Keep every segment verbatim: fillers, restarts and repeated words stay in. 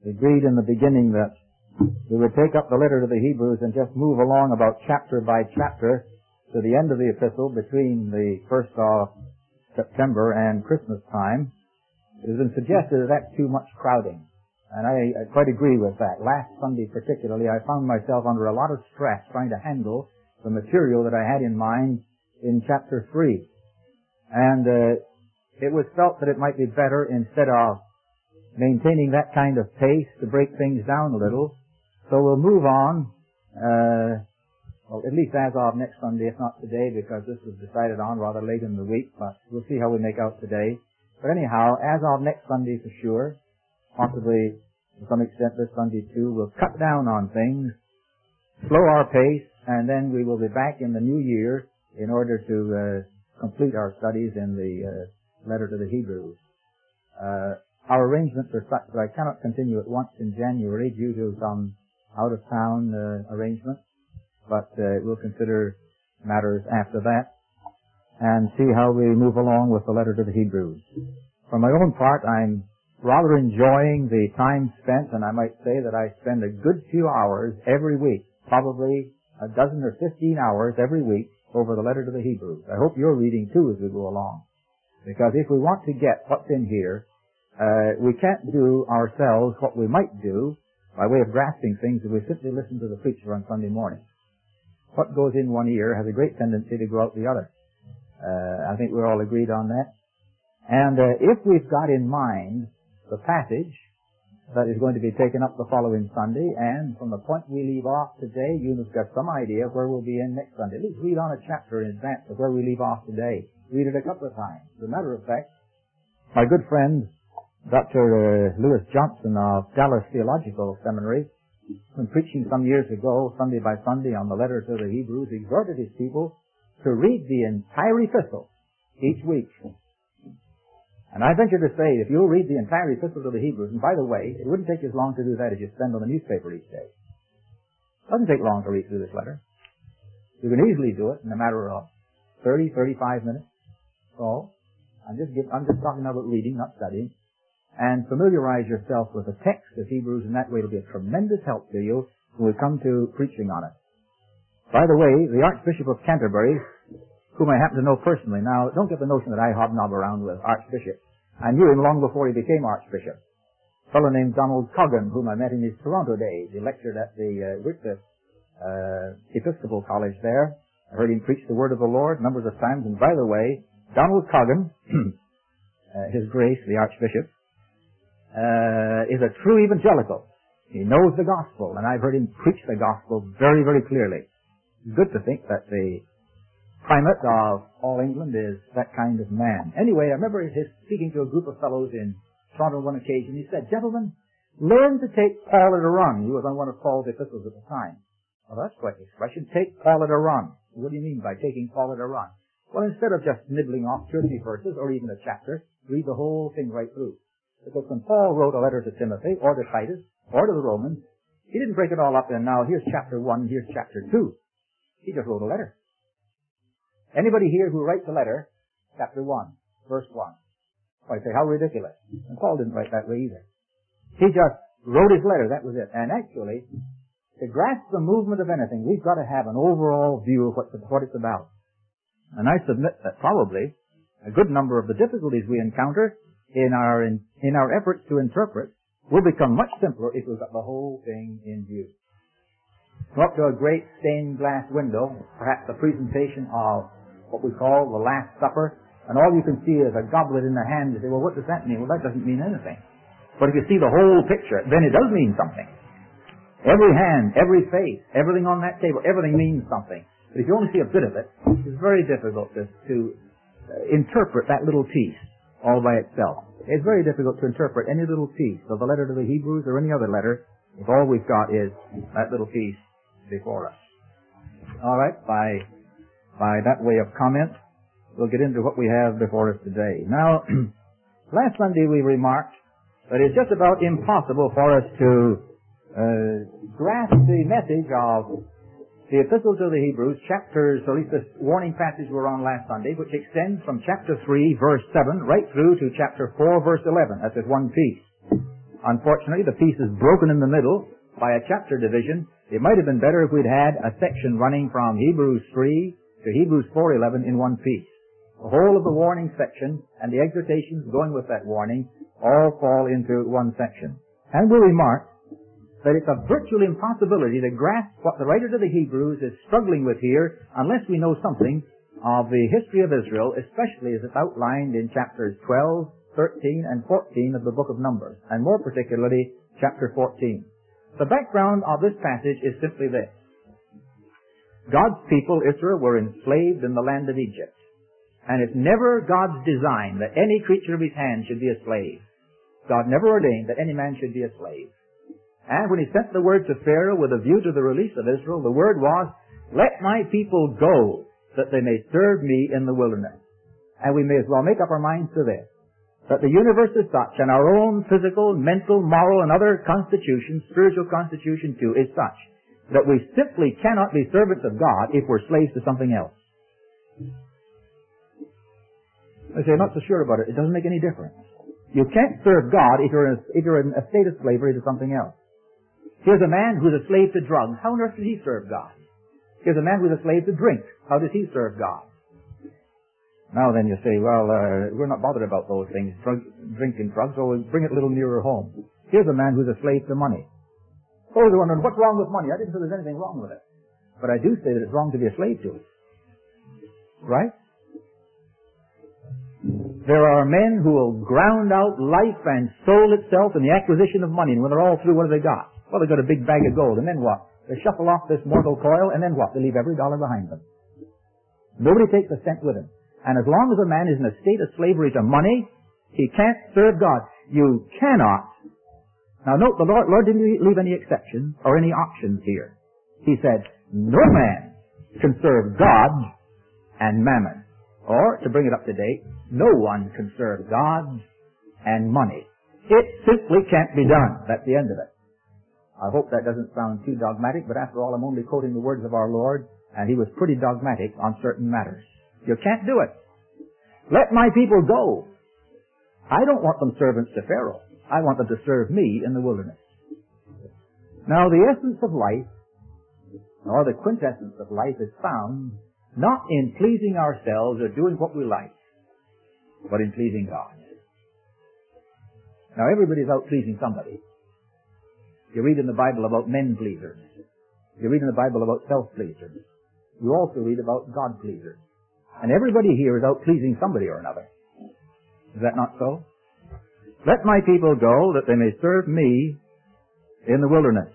We agreed in the beginning that we would take up the letter to the Hebrews and just move along about chapter by chapter to the end of the epistle between the first of September and Christmas time. It has been suggested that that's too much crowding, and I, I quite agree with that. Last Sunday particularly, I found myself under a lot of stress trying to handle the material that I had in mind in chapter three. And uh, it was felt that it might be better, instead of maintaining that kind of pace, to break things down a little. So we'll move on, uh, well, at least as of next Sunday, if not today, because this was decided on rather late in the week, but we'll see how we make out today. But anyhow, as of next Sunday for sure, possibly to some extent this Sunday too, we'll cut down on things, slow our pace, and then we will be back in the new year in order to uh, complete our studies in the uh, letter to the Hebrews. Uh, our arrangements are such that I cannot continue at once in January due to some out-of-town uh, arrangements, but uh, we'll consider matters after that and see how we move along with the letter to the Hebrews. For my own part, I'm rather enjoying the time spent, and I might say that I spend a good few hours every week, probably a dozen or fifteen hours every week over the letter to the Hebrews. I hope you're reading too as we go along, because if we want to get what's in here, uh, we can't do ourselves what we might do by way of grasping things if we simply listen to the preacher on Sunday morning. What goes in one ear has a great tendency to go out the other. Uh, I think we're all agreed on that. And uh, if we've got in mind the passage that is going to be taken up the following Sunday, and from the point we leave off today, you must have some idea where we'll be in next Sunday. At least read on a chapter in advance of where we leave off today. Read it a couple of times. As a matter of fact, my good friend, Doctor Uh, Lewis Johnson of Dallas Theological Seminary, when preaching some years ago, Sunday by Sunday, on the letter to the Hebrews, exhorted his people to read the entire epistle each week. And I venture to say, if you'll read the entire epistle to the Hebrews, and by the way, it wouldn't take you as long to do that as you spend on the newspaper each day. It doesn't take long to read through this letter. You can easily do it in a matter of thirty, thirty-five minutes. So, I'm just, give, I'm just talking about reading, not studying. And familiarize yourself with the text of Hebrews, and that way it'll be a tremendous help to you when we come to preaching on it. By the way, the Archbishop of Canterbury, whom I happen to know personally, now don't get the notion that I hobnob around with archbishops. I knew him long before he became archbishop. A fellow named Donald Coggan, whom I met in his Toronto days. He lectured at the uh, Wycliffe uh, Episcopal College there. I heard him preach the word of the Lord numbers of times. And by the way, Donald Coggan, uh, His Grace, the Archbishop, uh, is a true evangelical. He knows the gospel, and I've heard him preach the gospel very, very clearly. It's good to think that the primate of all England is that kind of man. Anyway, I remember his speaking to a group of fellows in Toronto on one occasion. He said, "Gentlemen, learn to take Paul at a run." He was on one of Paul's epistles at the time. Well, that's quite an expression. Take Paul at a run. What do you mean by taking Paul at a run? Well, instead of just nibbling off two or three verses or even a chapter, read the whole thing right through. Because when Paul wrote a letter to Timothy or to Titus or to the Romans, he didn't break it all up in, now here's chapter one, here's chapter two. He just wrote a letter. Anybody here who writes a letter, chapter one, verse one, I say, how ridiculous. And Paul didn't write that way either. He just wrote his letter, that was it. And actually, to grasp the movement of anything, we've got to have an overall view of what, what it's about. And I submit that probably a good number of the difficulties we encounter in our in, in our efforts to interpret will become much simpler if we've got the whole thing in view. Go up to a great stained glass window, perhaps a presentation of what we call the Last Supper, and all you can see is a goblet in the hand. You say, well, what does that mean? Well, that doesn't mean anything. But if you see the whole picture, then it does mean something. Every hand, every face, everything on that table, everything means something. But if you only see a bit of it, it's very difficult to, to uh, interpret that little piece all by itself. It's very difficult to interpret any little piece of the letter to the Hebrews or any other letter if all we've got is that little piece before us. All right, by by that way of comment, we'll get into what we have before us today. Now, last Sunday we remarked that it's just about impossible for us to uh, grasp the message of the Epistle to the Hebrews, chapters, or at least the warning passage we're on last Sunday, which extends from chapter three, verse seven, right through to chapter four, verse eleven. That's just one piece. Unfortunately, the piece is broken in the middle by a chapter division. It might have been better if we'd had a section running from Hebrews three to Hebrews four eleven in one piece. The whole of the warning section and the exhortations going with that warning all fall into one section. And we'll remark that it's a virtual impossibility to grasp what the writer to the Hebrews is struggling with here unless we know something of the history of Israel, especially as it's outlined in chapters twelve, thirteen, and fourteen of the book of Numbers, and more particularly chapter fourteen. The background of this passage is simply this. God's people, Israel, were enslaved in the land of Egypt. And it's never God's design that any creature of His hand should be a slave. God never ordained that any man should be a slave. And when He sent the word to Pharaoh with a view to the release of Israel, the word was, "Let my people go, that they may serve me in the wilderness." And we may as well make up our minds to this, that the universe is such, and our own physical, mental, moral, and other constitution, spiritual constitution too, is such, that we simply cannot be servants of God if we're slaves to something else. I say, I'm not so sure about it. It doesn't make any difference. You can't serve God if you're in a, if you're in a state of slavery to something else. Here's a man who's a slave to drugs. How on earth does he serve God? Here's a man who's a slave to drink. How does he serve God? Now then you say, well, uh, we're not bothered about those things, drug, drinking drugs, so we'll bring it a little nearer home. Here's a man who's a slave to money. Oh, they're wondering, what's wrong with money? I didn't say there's anything wrong with it. But I do say that it's wrong to be a slave to it. Right? There are men who will ground out life and soul itself in the acquisition of money, and when they're all through, what have they got? Well, they've got a big bag of gold, and then what? They shuffle off this mortal coil, and then what? They leave every dollar behind them. Nobody takes a cent with him. And as long as a man is in a state of slavery to money, he can't serve God. You cannot. Now note, the Lord, Lord didn't leave any exceptions or any options here. He said, no man can serve God and mammon. Or, to bring it up to date, no one can serve God and money. It simply can't be done. That's the end of it. I hope that doesn't sound too dogmatic, but after all, I'm only quoting the words of our Lord, and He was pretty dogmatic on certain matters. You can't do it. Let my people go. I don't want them servants to Pharaoh. I want them to serve me in the wilderness. Now, the essence of life, or the quintessence of life, is found not in pleasing ourselves or doing what we like, but in pleasing God. Now, everybody's out pleasing somebody. You read in the Bible about men pleasers. You read in the Bible about self-pleasers. You also read about God pleasers. And everybody here is out pleasing somebody or another. Is that not so? Let my people go that they may serve me in the wilderness.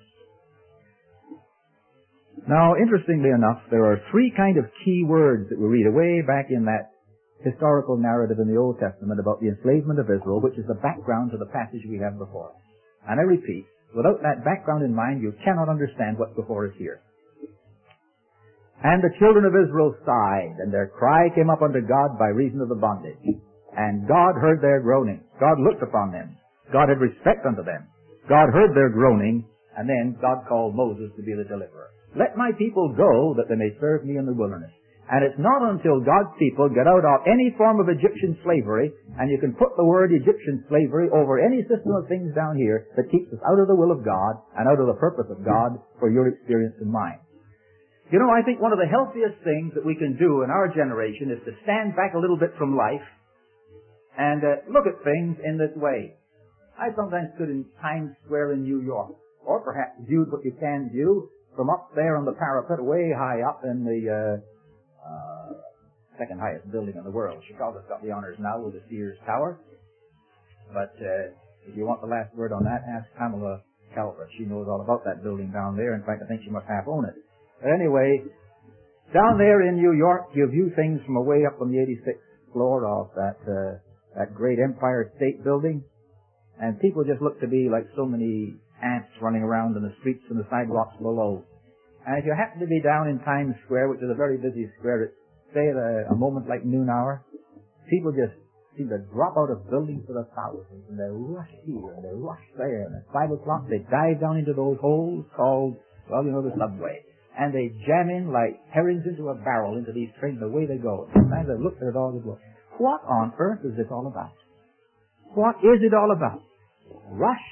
Now, interestingly enough, there are three kind of key words that we read away back in that historical narrative in the Old Testament about the enslavement of Israel, which is the background to the passage we have before us. And I repeat, without that background in mind, you cannot understand what's before us here. And the children of Israel sighed, and their cry came up unto God by reason of the bondage. And God heard their groaning. God looked upon them. God had respect unto them. God heard their groaning, and then God called Moses to be the deliverer. Let my people go that they may serve me in the wilderness. And it's not until God's people get out of any form of Egyptian slavery, and you can put the word Egyptian slavery over any system of things down here that keeps us out of the will of God and out of the purpose of God for your experience and mine. You know, I think one of the healthiest things that we can do in our generation is to stand back a little bit from life and uh, look at things in this way. I sometimes stood in Times Square in New York, or perhaps viewed what you can view from up there on the parapet, way high up in the uh, uh, second highest building in the world. Chicago's got the honors now with the Sears Tower. But uh, if you want the last word on that, ask Pamela Calvert. She knows all about that building down there. In fact, I think she must half own it. But anyway, down there in New York, you view things from away up on the eighty-sixth floor of that uh, that great Empire State Building, and people just look to be like so many ants running around in the streets and the sidewalks below. And if you happen to be down in Times Square, which is a very busy square, at, say at a, a moment like noon hour, people just seem to drop out of buildings for the thousands, and they rush here and they rush there, and at five o'clock they dive down into those holes called, well, you know, the subway. And they jam in like herrings into a barrel into these trains, the way they go. Sometimes I look at it all and go, what on earth is this all about? What is it all about? Rush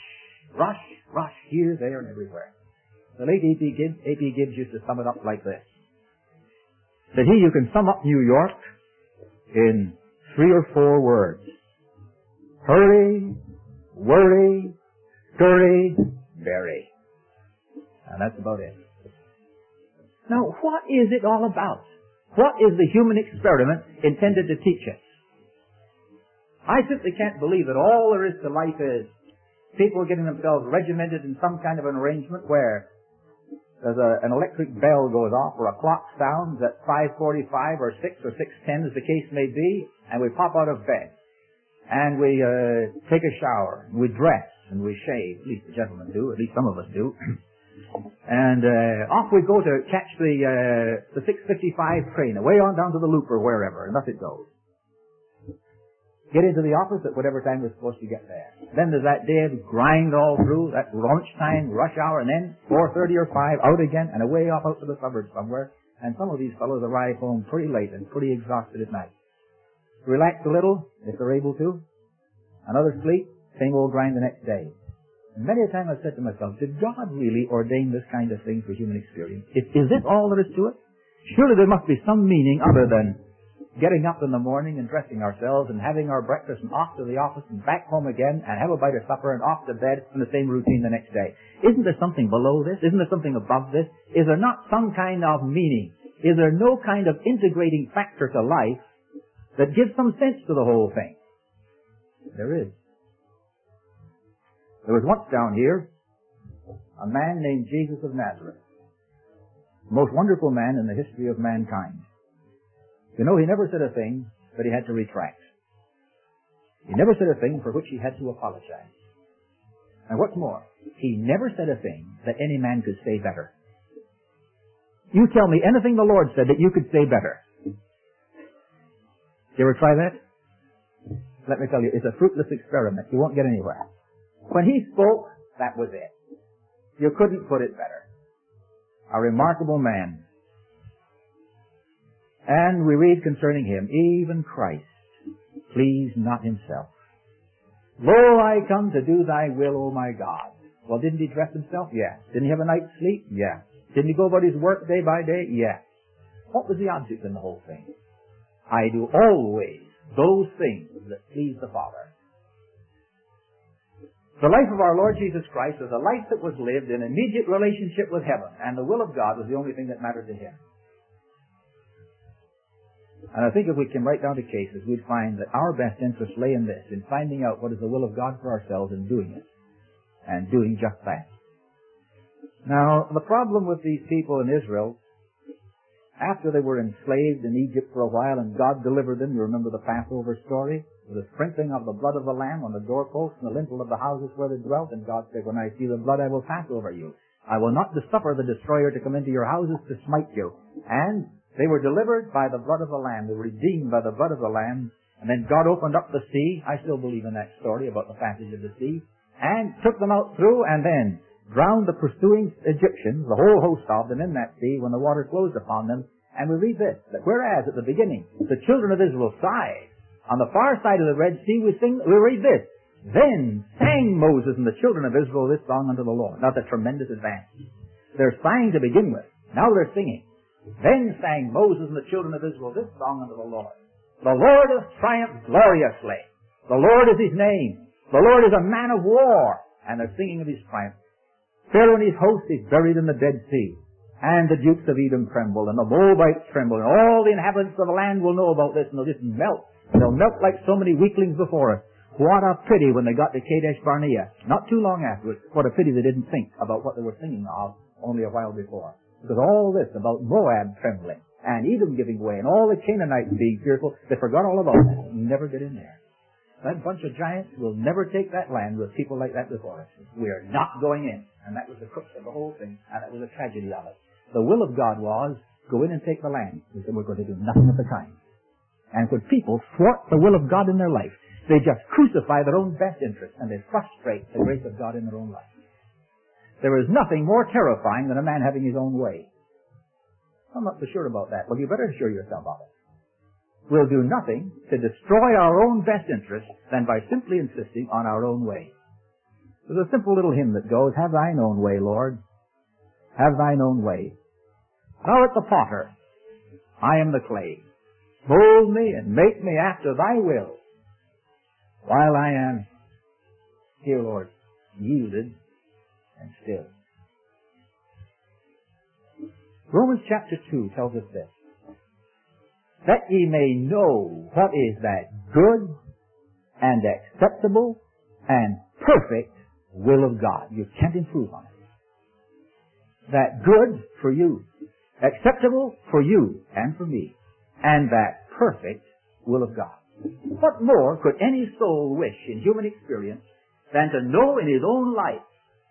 rush, rush, here, there, and everywhere. The late A P Gibbs, A P Gibbs used to sum it up like this. Said he, you can sum up New York in three or four words. Hurry, worry, scurry, bury. And that's about it. Now, what is it all about? What is the human experiment intended to teach us? I simply can't believe that all there is to life is people getting themselves regimented in some kind of an arrangement where there's a, an electric bell goes off or a clock sounds at five forty-five or six or six ten as the case may be, and we pop out of bed. And we uh, take a shower, and we dress, and we shave. At least the gentlemen do, at least some of us do. And uh, off we go to catch the uh, the six fifty-five train, away on down to the loop or wherever, and thus it goes. Get into the office at whatever time we're supposed to get there. Then there's that day of grind all through, that lunchtime, rush hour, and then four thirty or five, out again, and away off out to the suburbs somewhere. And some of these fellows arrive home pretty late and pretty exhausted at night. Relax a little, if they're able to. Another sleep, same old grind the next day. And many a time I've said to myself, did God really ordain this kind of thing for human experience? Is, is this all there is to it? Surely there must be some meaning other than getting up in the morning and dressing ourselves and having our breakfast and off to the office and back home again and have a bite of supper and off to bed and the same routine the next day. Isn't there something below this? Isn't there something above this? Is there not some kind of meaning? Is there no kind of integrating factor to life that gives some sense to the whole thing? There is. There was once down here a man named Jesus of Nazareth, the most wonderful man in the history of mankind. You know, he never said a thing that he had to retract. He never said a thing for which he had to apologize. And what's more, he never said a thing that any man could say better. You tell me anything the Lord said that you could say better. You ever try that? Let me tell you, it's a fruitless experiment. You won't get anywhere. When he spoke, that was it. You couldn't put it better. A remarkable man. And we read concerning him, even Christ pleased not himself. Lo, I come to do thy will, O my God. Well, didn't he dress himself? Yes. Didn't he have a night's sleep? Yes. Didn't he go about his work day by day? Yes. What was the object in the whole thing? I do always those things that please the Father. The life of our Lord Jesus Christ was a life that was lived in immediate relationship with heaven, and the will of God was the only thing that mattered to him. And I think if we came right down to cases, we'd find that our best interest lay in this, in finding out what is the will of God for ourselves and doing it, and doing just that. Now, the problem with these people in Israel, after they were enslaved in Egypt for a while and God delivered them, you remember the Passover story? The sprinkling of the blood of the Lamb on the doorposts and the lintel of the houses where they dwelt, and God said, when I see the blood, I will pass over you. I will not suffer the destroyer to come into your houses to smite you. And they were delivered by the blood of the Lamb. They were redeemed by the blood of the Lamb. And then God opened up the sea. I still believe in that story about the passage of the sea. And took them out through and then drowned the pursuing Egyptians, the whole host of them, in that sea when the water closed upon them. And we read this, that whereas at the beginning the children of Israel sighed, on the far side of the Red Sea we sing, we read this, then sang Moses and the children of Israel this song unto the Lord. That's a tremendous advance. They're sighing to begin with. Now they're singing. Then sang Moses and the children of Israel this song unto the Lord. The Lord has triumphed gloriously. The Lord is his name. The Lord is a man of war. And they're singing of his triumph. Pharaoh and his host is buried in the Dead Sea. And the dukes of Edom tremble, and the Moabites tremble, and all the inhabitants of the land will know about this, and they'll just melt. They'll melt like so many weaklings before us. What a pity when they got to Kadesh Barnea. Not too long afterwards, what a pity they didn't think about what they were singing of only a while before. Because all this about Moab trembling, and Edom giving way, and all the Canaanites being fearful, they forgot all about that. Never get in there. That bunch of giants will never take that land with people like that before us. We're not going in. And that was the crux of the whole thing, and that was the tragedy of it. The will of God was, go in and take the land. We said, we're going to do nothing of the kind. And when people thwart the will of God in their life, they just crucify their own best interests, and they frustrate the grace of God in their own life. There is nothing more terrifying than a man having his own way. I'm not so sure about that. Well, you better assure yourself of it. We'll do nothing to destroy our own best interests than by simply insisting on our own way. There's a simple little hymn that goes, have thine own way, Lord. Have thine own way. Thou art the potter. I am the clay. Mold me and make me after thy will. While I am here, Lord, yielded and still. Romans chapter two tells us this. That ye may know what is that good and acceptable and perfect will of God. You can't improve on it. That good for you, acceptable for you and for me, and that perfect will of God. What more could any soul wish in human experience than to know in his own life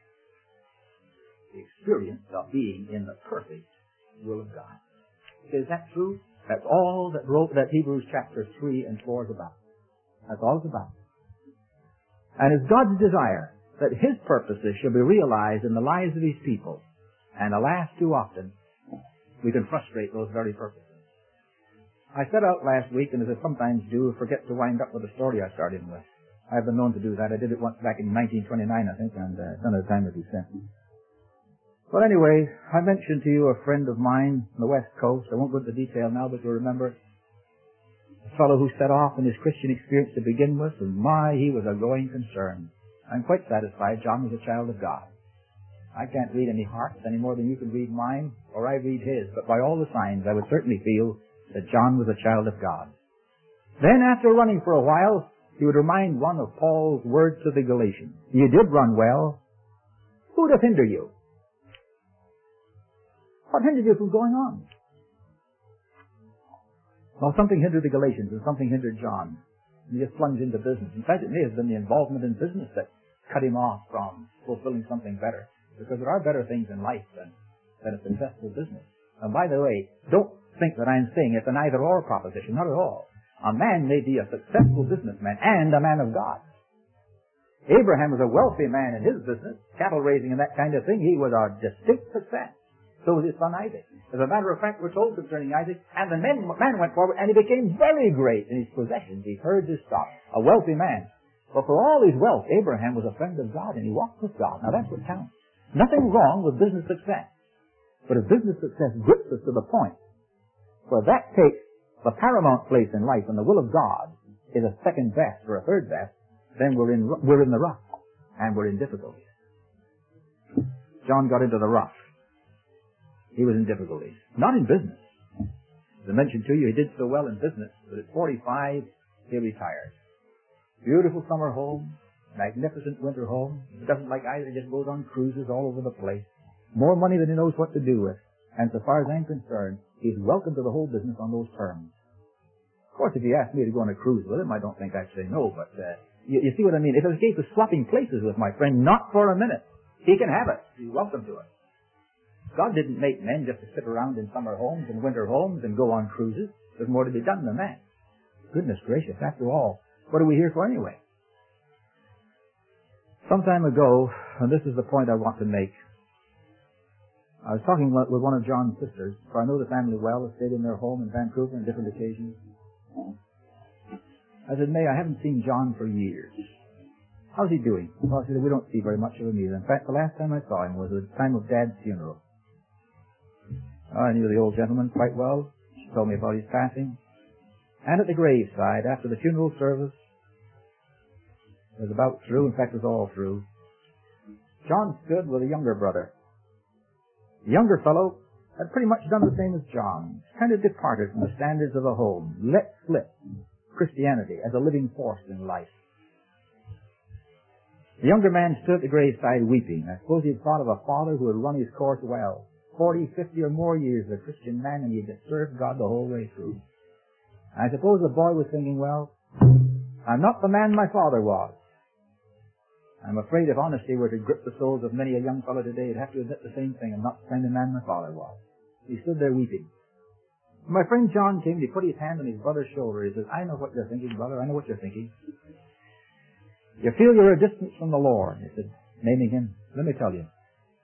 the experience of being in the perfect will of God? Is that true? That's all that wrote that Hebrews chapter three and four is about. That's all it's about. And it's God's desire that His purposes shall be realized in the lives of His people. And alas, too often, we can frustrate those very purposes. I set out last week, and as I sometimes do, forget to wind up with the story I started with. I have been known to do that. I did it once back in nineteen twenty-nine, I think, and uh, none of the time as he sent. But anyway, I mentioned to you a friend of mine on the West Coast. I won't go into detail now, but you'll remember a fellow who set off in his Christian experience to begin with, and my, he was a growing concern. I'm quite satisfied John was a child of God. I can't read any hearts any more than you can read mine, or I read his, but by all the signs I would certainly feel that John was a child of God. Then, after running for a while, he would remind one of Paul's words to the Galatians. You did run well. Who would have hindered you? What hindered you from going on? Well, something hindered the Galatians and something hindered John. He just plunged into business. In fact, it may have been the involvement in business that cut him off from fulfilling something better. Because there are better things in life than, than a successful business. And by the way, don't think that I'm saying it's an either-or proposition. Not at all. A man may be a successful businessman and a man of God. Abraham was a wealthy man in his business, cattle raising and that kind of thing. He was a distinct success. So was his son Isaac. As a matter of fact, we're told concerning Isaac, and the man, man went forward and he became very great in his possessions. He herds his stock. A wealthy man. But for all his wealth, Abraham was a friend of God and he walked with God. Now that's what counts. Nothing wrong with business success. But if business success grips us to the point where that takes the paramount place in life and the will of God is a second best or a third best, then we're in, we're in the rough and we're in difficulties. John got into the rough. He was in difficulties. Not in business. As I mentioned to you, he did so well in business that at forty-five, he retired. Beautiful summer home, magnificent winter home. He doesn't like either. He just goes on cruises all over the place. More money than he knows what to do with. And so far as I'm concerned, he's welcome to the whole business on those terms. Of course, if you ask me to go on a cruise with him, I don't think I'd say no, but uh, you, you see what I mean? If it was a case of swapping places with my friend, not for a minute. He can have it. He's welcome to it. God didn't make men just to sit around in summer homes and winter homes and go on cruises. There's more to be done than that. Goodness gracious, after all, what are we here for anyway? Some time ago, and this is the point I want to make, I was talking with one of John's sisters, for I know the family well. I stayed in their home in Vancouver on different occasions. I said, May, I haven't seen John for years. How's he doing? Well, she said, we don't see very much of him either. In fact, the last time I saw him was at the time of Dad's funeral. I knew the old gentleman quite well. She told me about his passing. And at the graveside, after the funeral service, it was about through, in fact it was all through, John stood with a younger brother. The younger fellow had pretty much done the same as John, kind of departed from the standards of the home, let slip Christianity as a living force in life. The younger man stood at the graveside weeping. I suppose he had thought of a father who had run his course well. Forty, fifty or more years as a Christian man, and he had served God the whole way through. I suppose the boy was thinking, well, I'm not the man my father was. I'm afraid if honesty were to grip the souls of many a young fellow today, he'd have to admit the same thing. I'm not the kind of man my father was. He stood there weeping. My friend John came, he put his hand on his brother's shoulder. He says, I know what you're thinking, brother. I know what you're thinking. You feel you're a distance from the Lord. He said, naming him, let me tell you.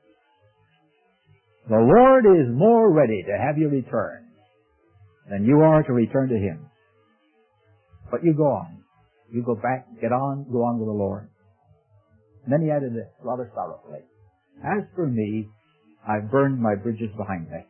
The Lord is more ready to have you return than you are to return to Him. But you go on. You go back, get on, go on with the Lord. And then he added this, rather sorrowfully. As for me, I've burned my bridges behind me.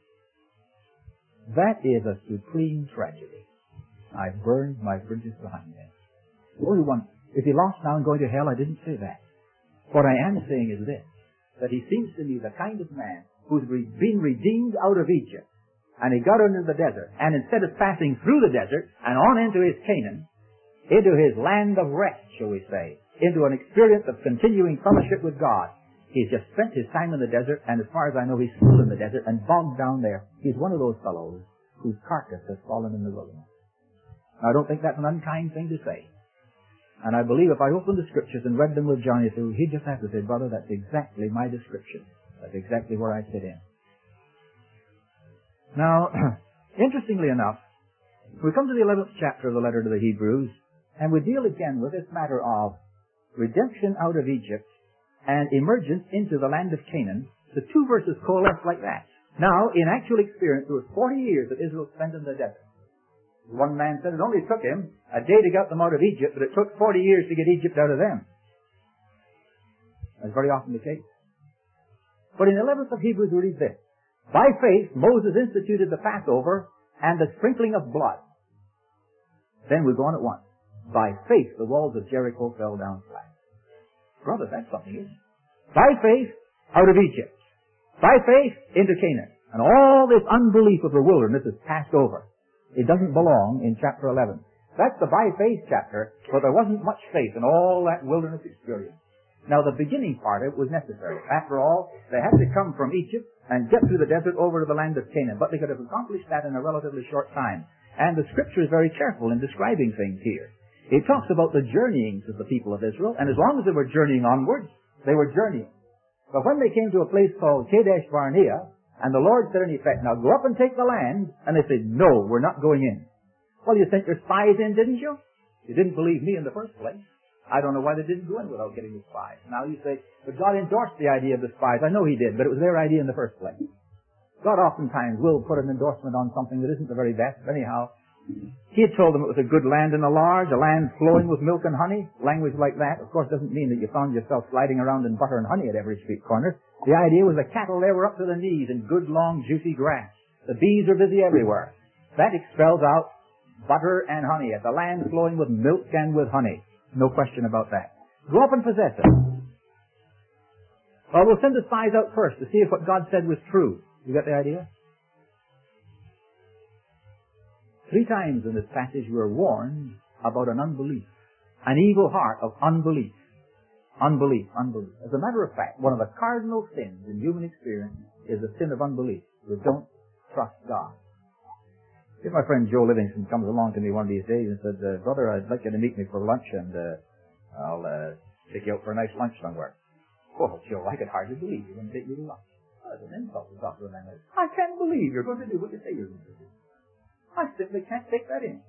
That is a supreme tragedy. I've burned my bridges behind me. Only one, if he lost now and going to hell, I didn't say that. What I am saying is this, that he seems to me the kind of man who's re- been redeemed out of Egypt, and he got into the desert, and instead of passing through the desert and on into his Canaan, into his land of rest, shall we say, into an experience of continuing fellowship with God, he's just spent his time in the desert, and as far as I know, he's still in the desert and bogged down there. He's one of those fellows whose carcass has fallen in the wilderness. Now, I don't think that's an unkind thing to say. And I believe if I opened the Scriptures and read them with Johnny through, he'd just have to say, brother, that's exactly my description. That's exactly where I fit in. Now, interestingly enough, we come to the eleventh chapter of the letter to the Hebrews, and we deal again with this matter of redemption out of Egypt and emergence into the land of Canaan. The two verses coalesce like that. Now, in actual experience, there was forty years that Israel spent in the desert. One man said it only took him a day to get them out of Egypt, but it took forty years to get Egypt out of them. That's very often the case. But in the eleventh of Hebrews we read this. By faith, Moses instituted the Passover and the sprinkling of blood. Then we go on at once. By faith, the walls of Jericho fell down flat. Brother, that's something, isn't it? By faith, out of Egypt. By faith, into Canaan. And all this unbelief of the wilderness is passed over. It doesn't belong in chapter eleven. That's the by faith chapter, but there wasn't much faith in all that wilderness experience. Now, the beginning part of it was necessary. After all, they had to come from Egypt and get through the desert over to the land of Canaan, but they could have accomplished that in a relatively short time. And the Scripture is very careful in describing things here. It talks about the journeyings of the people of Israel, and as long as they were journeying onwards, they were journeying. But when they came to a place called Kadesh Barnea, and the Lord said in effect, now go up and take the land, and they said, no, we're not going in. Well, you sent your spies in, didn't you? You didn't believe me in the first place. I don't know why they didn't go in without getting the spies. Now you say, but God endorsed the idea of the spies. I know He did, but it was their idea in the first place. God oftentimes will put an endorsement on something that isn't the very best. Anyhow, He had told them it was a good land and a large, a land flowing with milk and honey. Language like that, of course, doesn't mean that you found yourself sliding around in butter and honey at every street corner. The idea was the cattle there were up to the knees in good, long, juicy grass. The bees are busy everywhere. That expels out butter and honey. It's a land flowing with milk and with honey. No question about that. Go up and possess it. Well, we'll send the spies out first to see if what God said was true. You got the idea? Three times in this passage we are warned about an unbelief. An evil heart of unbelief. Unbelief, unbelief. As a matter of fact, one of the cardinal sins in human experience is the sin of unbelief. We don't trust God. If my friend Joe Livingston comes along to me one of these days and says, uh, brother, I'd like you to meet me for lunch and uh, I'll uh, take you out for a nice lunch somewhere. Oh, Joe, I could hardly believe you're going to take me to lunch. Oh, that's an insult to talk to a man like that. I can't believe you're going to do what you say you're going to do. I simply can't take that in.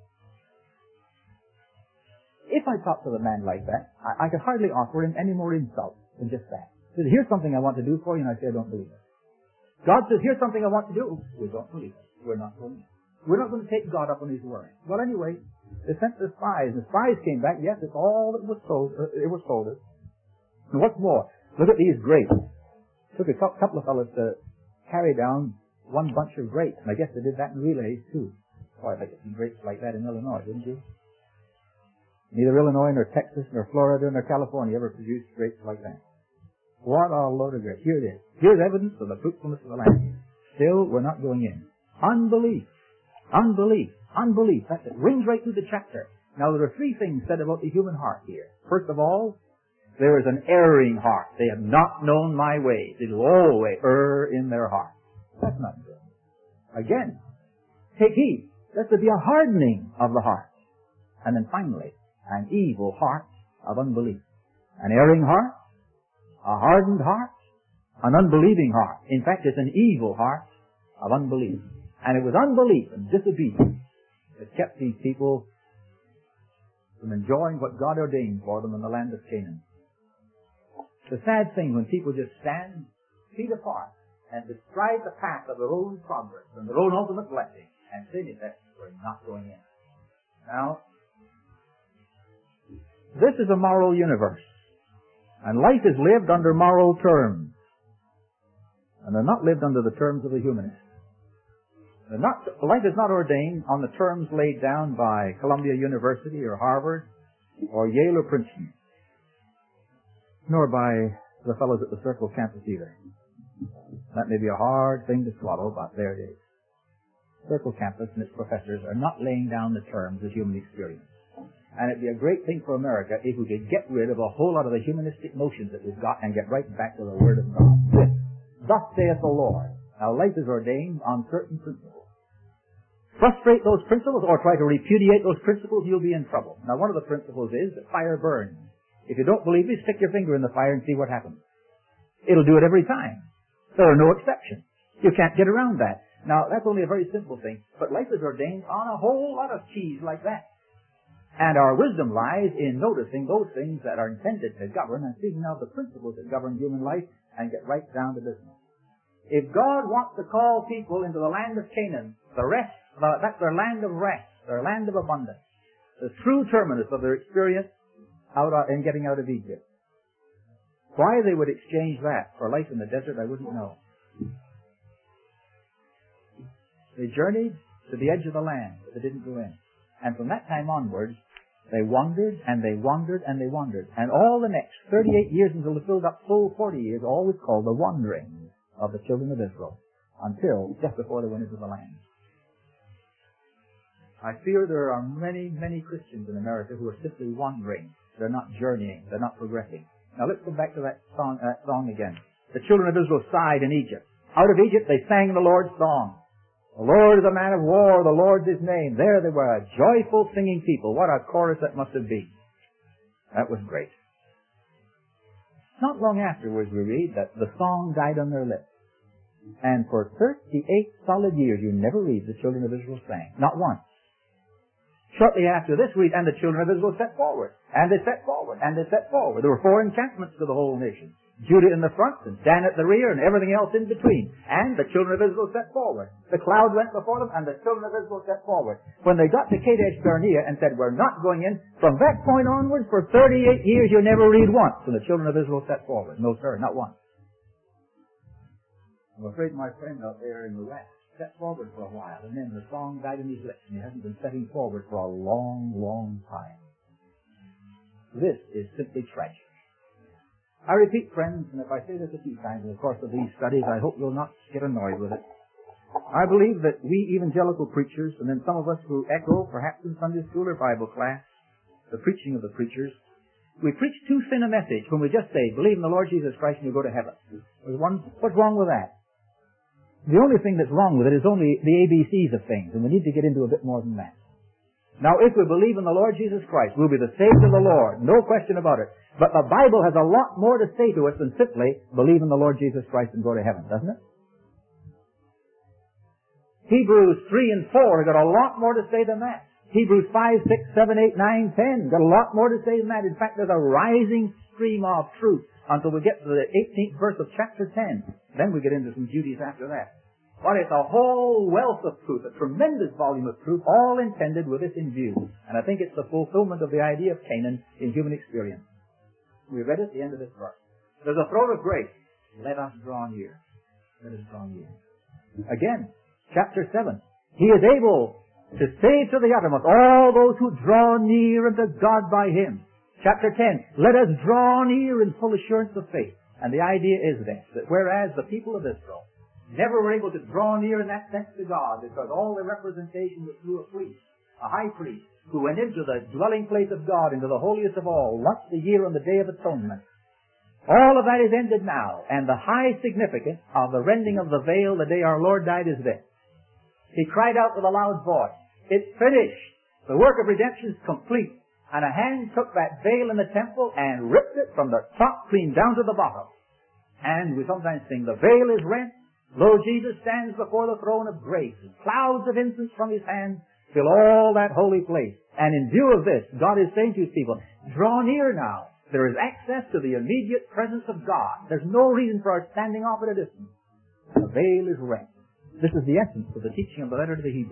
If I talk to the man like that, I, I could hardly offer him any more insult than just that. He says, here's something I want to do for you, and I say, I don't believe it. God says, here's something I want to do. We don't believe it. We're not going to. We're not going to take God up on His word. Well, anyway, they sent the spies, and the spies came back. Yes, it's all that was told. Uh, it was told us. And what's more, look at these grapes. It took a couple of fellows to carry down one bunch of grapes, and I guess they did that in relays too. Boy, I'd like to see grapes like that in Illinois, didn't you? Neither Illinois nor Texas nor Florida nor California ever produced grapes like that. What a load of grapes. Here it is. Here's evidence of the fruitfulness of the land. Still, we're not going in. Unbelief. Unbelief. Unbelief. That's it. Rings right through the chapter. Now, there are three things said about the human heart here. First of all, there is an erring heart. They have not known my ways. It will always err in their heart. That's not good. Again, take heed. That's to be a hardening of the heart. And then finally, an evil heart of unbelief. An erring heart, a hardened heart, an unbelieving heart. In fact, it's an evil heart of unbelief. And it was unbelief and disobedience that kept these people from enjoying what God ordained for them in the land of Canaan. It's a sad thing when people just stand feet apart and describe the path of their own progress and their own ultimate blessing and say that we're not going in. Now, this is a moral universe. And life is lived under moral terms. And they're not lived under the terms of the humanist. They're not, life is not ordained on the terms laid down by Columbia University or Harvard or Yale or Princeton, nor by the fellows at the Circle campus either. That may be a hard thing to swallow, but there it is. Circle campus and its professors are not laying down the terms of human experience. And it'd be a great thing for America if we could get rid of a whole lot of the humanistic notions that we've got and get right back to the Word of God. This, thus saith the Lord. Now life is ordained on certain principles. Frustrate those principles or try to repudiate those principles, you'll be in trouble. Now one of the principles is that fire burns. If you don't believe me, stick your finger in the fire and see what happens. It'll do it every time. There are no exceptions. You can't get around that. Now, that's only a very simple thing, but life is ordained on a whole lot of keys like that. And our wisdom lies in noticing those things that are intended to govern and speaking of the principles that govern human life and get right down to business. If God wants to call people into the land of Canaan, the rest, that's their land of rest, their land of abundance, the true terminus of their experience out of, in getting out of Egypt. Why they would exchange that for life in the desert, I wouldn't know. They journeyed to the edge of the land, but they didn't go in. And from that time onwards, they wandered, and they wandered, and they wandered. And all the next thirty-eight years until they filled up full forty years, all was called the wandering of the children of Israel, until just before they went into the land. I fear there are many, many Christians in America who are simply wandering. They're not journeying. They're not progressing. Now let's go back to that song, that song again. The children of Israel sighed in Egypt. Out of Egypt they sang the Lord's song. The Lord is a man of war, the Lord's his name. There they were, a joyful singing people. What a chorus that must have been. That was great. Not long afterwards we read that the song died on their lips. And for thirty-eight solid years you never read the children of Israel sang. Not once. Shortly after this we read, and the children of Israel set forward. And they set forward. And they set forward. There were four encampments to the whole nation. Judah in the front, and Dan at the rear, and everything else in between. And the children of Israel set forward. The cloud went before them, and the children of Israel set forward. When they got to Kadesh Barnea and said, we're not going in, from that point onwards, for thirty-eight years, you never read once. And the children of Israel set forward. No, sir, not once. I'm afraid my friend out there in the west set forward for a while, and then the song died in his lips, and he hasn't been setting forward for a long, long time. This is simply tragic. I repeat, friends, and if I say this a few times in the course of these studies, I hope you'll not get annoyed with it. I believe that we evangelical preachers, and then some of us who echo, perhaps in Sunday school or Bible class, the preaching of the preachers, we preach too thin a message when we just say, believe in the Lord Jesus Christ and you'll go to heaven. What's wrong with that? The only thing that's wrong with it is only the A B Cs of things, and we need to get into a bit more than that. Now, if we believe in the Lord Jesus Christ, we'll be the saved of the Lord, no question about it. But the Bible has a lot more to say to us than simply believe in the Lord Jesus Christ and go to heaven, doesn't it? Hebrews three and four have got a lot more to say than that. Hebrews five, six, seven, eight, nine, ten got a lot more to say than that. In fact, there's a rising stream of truth until we get to the eighteenth verse of chapter ten. Then we get into some duties after that. But it's a whole wealth of truth, a tremendous volume of truth, all intended with this in view. And I think it's the fulfillment of the idea of Canaan in human experience. We read at the end of this verse. There's a throne of grace. Let us draw near. Let us draw near. Again, chapter seven. He is able to save to the uttermost all those who draw near unto God by Him. Chapter ten. Let us draw near in full assurance of faith. And the idea is this, that whereas the people of Israel never were able to draw near in that sense to God because all their representation was through a priest, a high priest, who went into the dwelling place of God, into the holiest of all, once a year on the Day of Atonement. All of that is ended now, and the high significance of the rending of the veil the day our Lord died is this. He cried out with a loud voice, it's finished! The work of redemption is complete. And a hand took that veil in the temple and ripped it from the top clean down to the bottom. And we sometimes sing, the veil is rent. Lo, Jesus stands before the throne of grace. And clouds of incense from His hand fill all that holy place. And in view of this, God is saying to His people, draw near now. There is access to the immediate presence of God. There's no reason for our standing off at a distance. The veil is rent. This is the essence of the teaching of the letter to the Hebrews.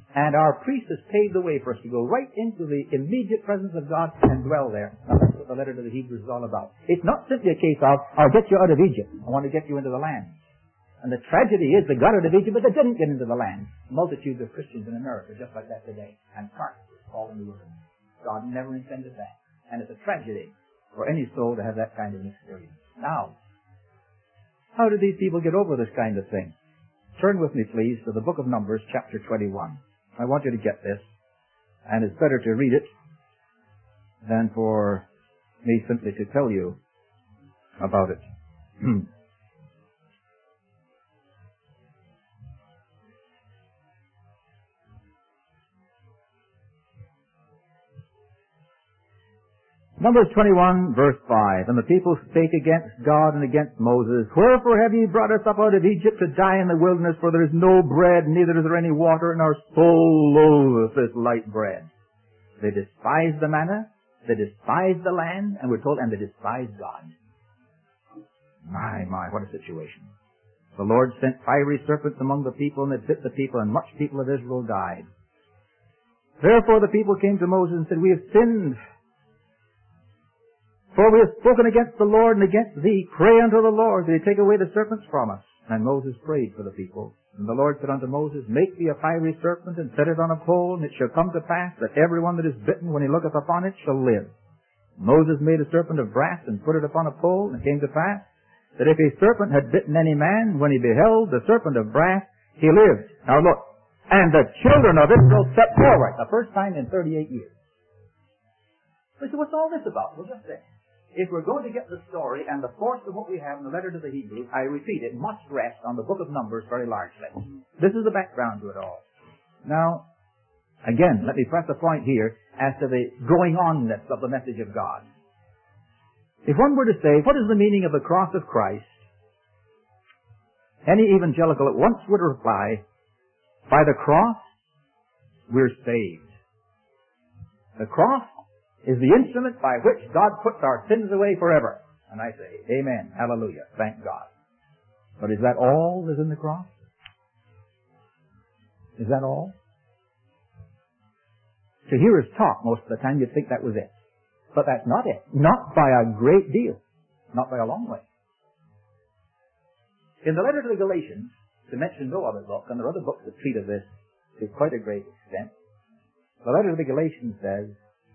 And our priest has paved the way for us to go right into the immediate presence of God and dwell there. Now, that's what the letter to the Hebrews is all about. It's not simply a case of, I'll get you out of Egypt. I want to get you into the land. And the tragedy is they got out of Egypt, but they didn't get into the land. Multitudes of Christians in America just like that today. And Tarsus was called in the wilderness. God never intended that. And it's a tragedy for any soul to have that kind of an experience. Now, how did these people get over this kind of thing? Turn with me, please, to the book of Numbers, chapter twenty-one. I want you to get this, and it's better to read it than for me simply to tell you about it. Numbers twenty-one, verse five. And the people spake against God and against Moses, Wherefore have ye brought us up out of Egypt to die in the wilderness? For there is no bread, neither is there any water, and our soul loatheth this light bread. They despised the manna, they despised the land, and we're told, and they despised God. My, my, what a situation. The Lord sent fiery serpents among the people, and they bit the people, and much people of Israel died. Therefore the people came to Moses and said, We have sinned. For we have spoken against the Lord and against thee. Pray unto the Lord that he take away the serpents from us. And Moses prayed for the people. And the Lord said unto Moses, Make thee a fiery serpent, and set it on a pole, and it shall come to pass that every one that is bitten, when he looketh upon it, shall live. Moses made a serpent of brass, and put it upon a pole, and it came to pass that if a serpent had bitten any man, when he beheld the serpent of brass, he lived. Now look, and the children of Israel stepped forward, the first time in thirty-eight years. We said, what's all this about? Well, just this. If we're going to get the story and the force of what we have in the letter to the Hebrews, I repeat, it must rest on the book of Numbers very largely. This is the background to it all. Now, again, let me press a point here as to the going-onness of the message of God. If one were to say, what is the meaning of the cross of Christ? Any evangelical at once would reply, by the cross, we're saved. The cross is the instrument by which God puts our sins away forever. And I say, amen, hallelujah, thank God. But is that all that's in the cross? Is that all? To hear us talk most of the time, you'd think that was it. But that's not it. Not by a great deal. Not by a long way. In the letter to the Galatians, to mention no other book, and there are other books that treat of this to quite a great extent, the letter to the Galatians says,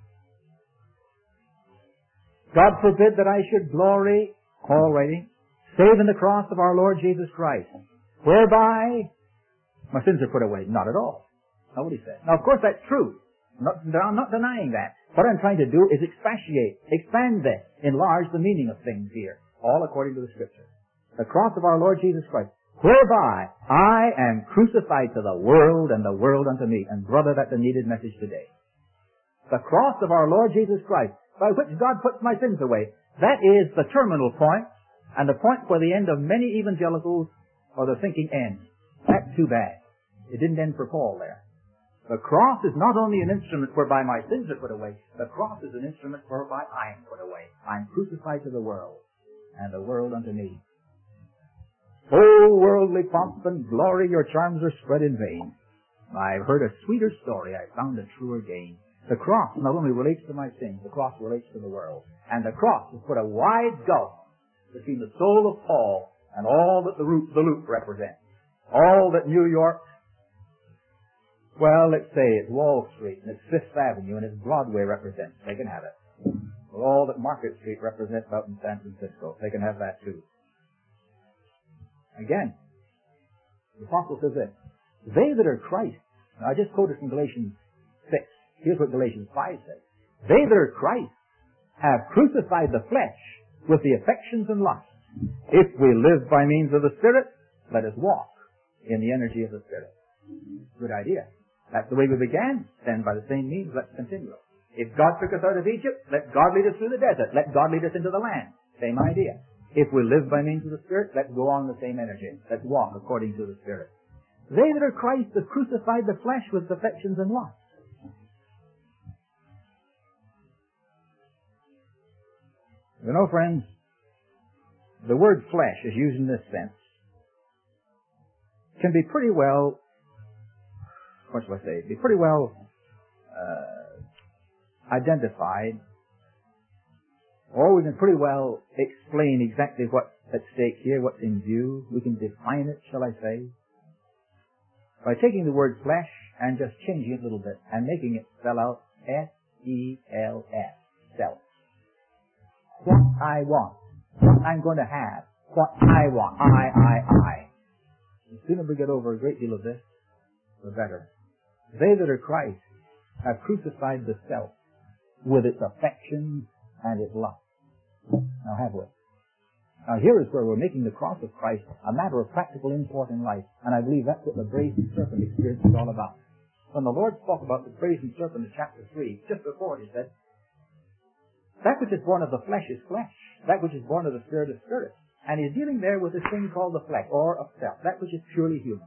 God forbid that I should glory, Paul writing, save in the cross of our Lord Jesus Christ, whereby my sins are put away. Not at all. That's what he said. Now, of course, that's true. I'm not, I'm not denying that. What I'm trying to do is expatiate, expand this, enlarge the meaning of things here, all according to the Scripture. The cross of our Lord Jesus Christ, whereby I am crucified to the world and the world unto me. And brother, that's a needed message today. The cross of our Lord Jesus Christ, by which God puts my sins away. That is the terminal point, and the point where the end of many evangelicals, or the thinking ends. That's too bad. It didn't end for Paul there. The cross is not only an instrument whereby my sins are put away, the cross is an instrument whereby I am put away. I am crucified to the world, and the world unto me. O worldly pomp and glory, your charms are spread in vain. I've heard a sweeter story, I found a truer gain. The cross not only relates to my sins, the cross relates to the world. And the cross has put a wide gulf between the soul of Paul and all that the, root, the loop represents. All that New York, well, let's say it's Wall Street and it's Fifth Avenue and it's Broadway represents. They can have it. Well, all that Market Street represents out in San Francisco. They can have that too. Again, the apostle says this, they that are Christ, now I just quoted from Galatians six. Here's what Galatians five says. They that are Christ have crucified the flesh with the affections and lusts. If we live by means of the Spirit, let us walk in the energy of the Spirit. Good idea. That's the way we began. Then by the same means, let's continue. If God took us out of Egypt, let God lead us through the desert. Let God lead us into the land. Same idea. If we live by means of the Spirit, let's go on the same energy. Let's walk according to the Spirit. They that are Christ have crucified the flesh with affections and lusts. You know, friends, the word flesh is used in this sense can be pretty well, what shall I say, be pretty well uh, identified, or we can pretty well explain exactly what's at stake here, what's in view. We can define it, shall I say, by taking the word flesh and just changing it a little bit and making it spell out S E L S, self. What I want, what I'm going to have, what I want, I, I, I. The sooner we get over a great deal of this, the better. They that are Christ have crucified the self with its affections and its lust. Now have we? Now here is where we're making the cross of Christ a matter of practical import in life, and I believe that's what the brazen serpent experience is all about. When the Lord spoke about the brazen serpent in chapter three, just before he said, that which is born of the flesh is flesh, that which is born of the spirit is spirit. And he's dealing there with this thing called the flesh, or of self, that which is purely human.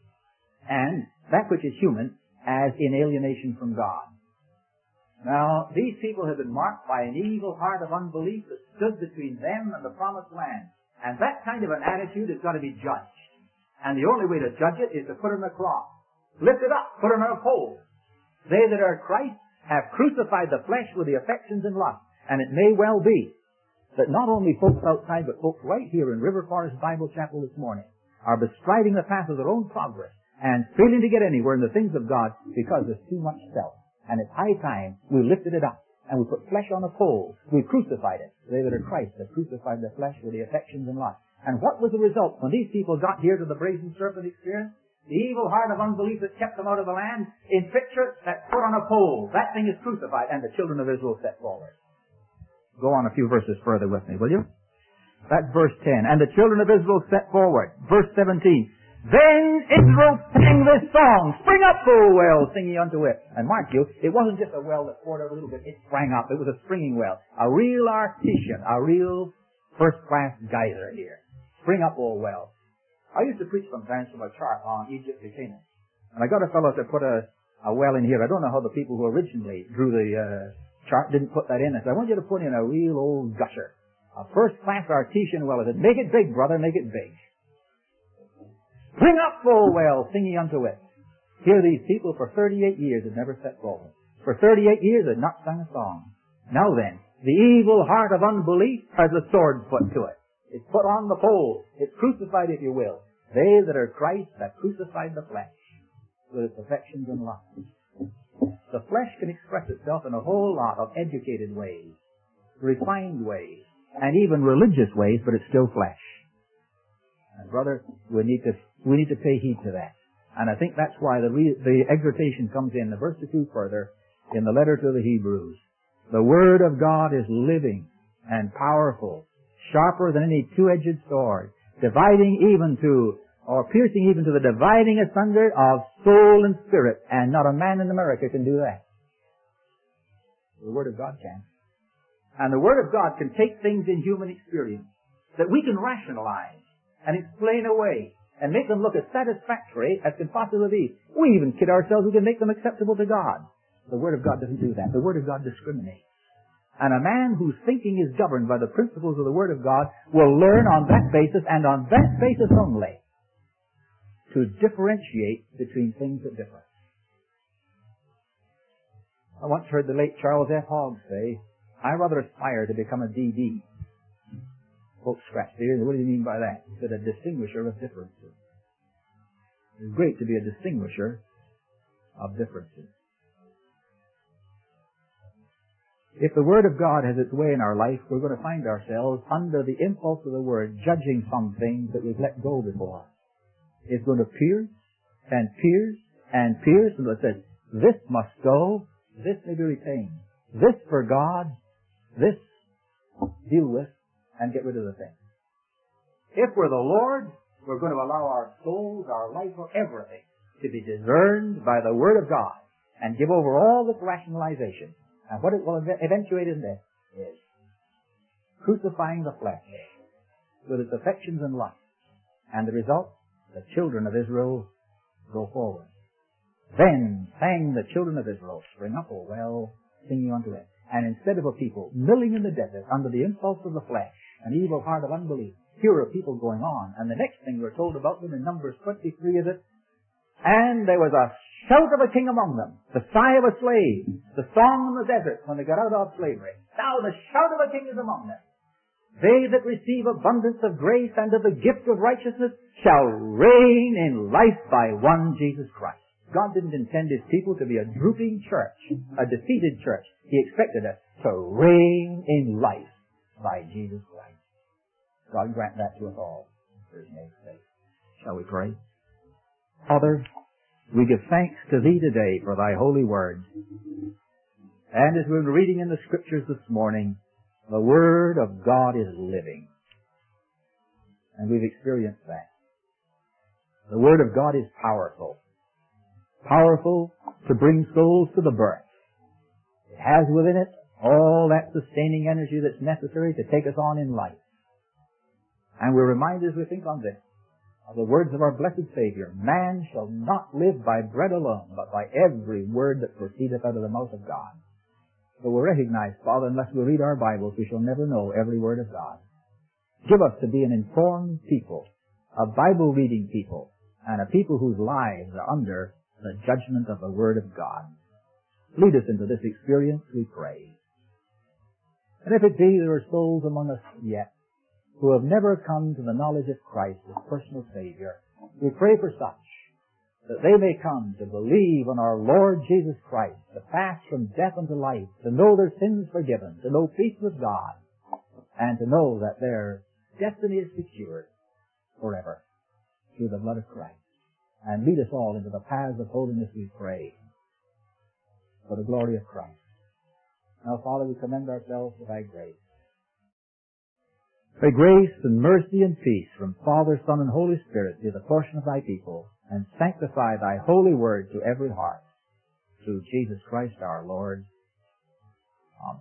And that which is human as in alienation from God. Now, these people have been marked by an evil heart of unbelief that stood between them and the promised land. And that kind of an attitude has got to be judged. And the only way to judge it is to put it on a cross. Lift it up, put it on a pole. They that are Christ have crucified the flesh with the affections and lusts. And it may well be that not only folks outside, but folks right here in River Forest Bible Chapel this morning are bestriding the path of their own progress and failing to get anywhere in the things of God because there's too much self. And it's high time we lifted it up and we put flesh on a pole. We crucified it. They that are Christ have crucified the flesh with the affections and lusts. And what was the result when these people got here to the brazen serpent experience? The evil heart of unbelief that kept them out of the land, in picture, that's put on a pole. That thing is crucified, and the children of Israel set forward. Go on a few verses further with me, will you? That's verse ten. And the children of Israel set forward. Verse seventeen. Then Israel sang this song, Spring up, O well, sing ye unto it. And mark you, it wasn't just a well that poured out a little bit, it sprang up. It was a springing well. A real artesian, a real first-class geyser here. Spring up, O well. I used to preach sometimes from a chart on Egypt to Canaan. And I got a fellow to put a, a well in here. I don't know how the people who originally drew the uh, chart didn't put that in. I said, I want you to put in a real old gusher. A first-class artesian well. I said, make it big, brother, make it big. Spring up, O well, sing ye unto it. Here these people for thirty-eight years had never set forward. For thirty-eight years had not sung a song. Now then, the evil heart of unbelief has a sword put to it. It's put on the pole. It's crucified, if you will. They that are Christ have crucified the flesh with its affections and lusts. The flesh can express itself in a whole lot of educated ways, refined ways, and even religious ways, but it's still flesh. And brother, we need to we need to pay heed to that. And I think that's why the re, the exhortation comes in, the verse or two further, in the letter to the Hebrews. The Word of God is living and powerful, sharper than any two-edged sword, dividing even to, or piercing even to the dividing asunder of soul and spirit. And not a man in America can do that. The Word of God can. And the Word of God can take things in human experience that we can rationalize and explain away and make them look as satisfactory as can possibly be. We even kid ourselves we can make them acceptable to God. The Word of God doesn't do that. The Word of God discriminates. And a man whose thinking is governed by the principles of the Word of God will learn on that basis, and on that basis only, to differentiate between things that differ. I once heard the late Charles F. Hogg say, I rather aspire to become a D D. Folks scratch their ears. What do you mean by that? He said, a distinguisher of differences. It's great to be a distinguisher of differences. If the Word of God has its way in our life, we're going to find ourselves under the impulse of the Word judging some things that we've let go before. It's going to pierce and pierce and pierce, and it says, this must go, this may be retained. This for God, this deal with, and get rid of the thing. If we're the Lord, we're going to allow our souls, our life, or everything to be discerned by the Word of God and give over all this rationalization. And what it will eventuate in this is crucifying the flesh with its affections and lusts. And the result, the children of Israel go forward. Then sang the children of Israel, Spring up, O well, sing ye unto it. And instead of a people milling in the desert under the impulse of the flesh, an evil heart of unbelief, here are people going on. And the next thing we're told about them in Numbers twenty-three is it, and there was a shout of a king among them, the sigh of a slave, the song in the desert when they got out of slavery. Now the shout of a king is among them. They that receive abundance of grace and of the gift of righteousness shall reign in life by one Jesus Christ. God didn't intend His people to be a drooping church, a defeated church. He expected us to reign in life by Jesus Christ. God grant that to us all. For His name's sake. Shall we pray? Father, we give thanks to Thee today for Thy holy word. And as we've been reading in the Scriptures this morning, the Word of God is living. And we've experienced that. The Word of God is powerful. Powerful to bring souls to the birth. It has within it all that sustaining energy that's necessary to take us on in life. And we're reminded as we think on this, of the words of our blessed Savior, man shall not live by bread alone, but by every word that proceedeth out of the mouth of God. So we recognize, Father, unless we read our Bibles, we shall never know every word of God. Give us to be an informed people, a Bible-reading people, and a people whose lives are under the judgment of the Word of God. Lead us into this experience, we pray. And if it be there are souls among us yet who have never come to the knowledge of Christ as personal Savior, we pray for such, that they may come to believe on our Lord Jesus Christ, to pass from death unto life, to know their sins forgiven, to know peace with God, and to know that their destiny is secured forever through the blood of Christ. And lead us all into the paths of holiness, we pray, for the glory of Christ. Now, Father, we commend ourselves to Thy grace. May grace and mercy and peace from Father, Son, and Holy Spirit be the portion of Thy people, and sanctify Thy holy word to every heart. Through Jesus Christ our Lord.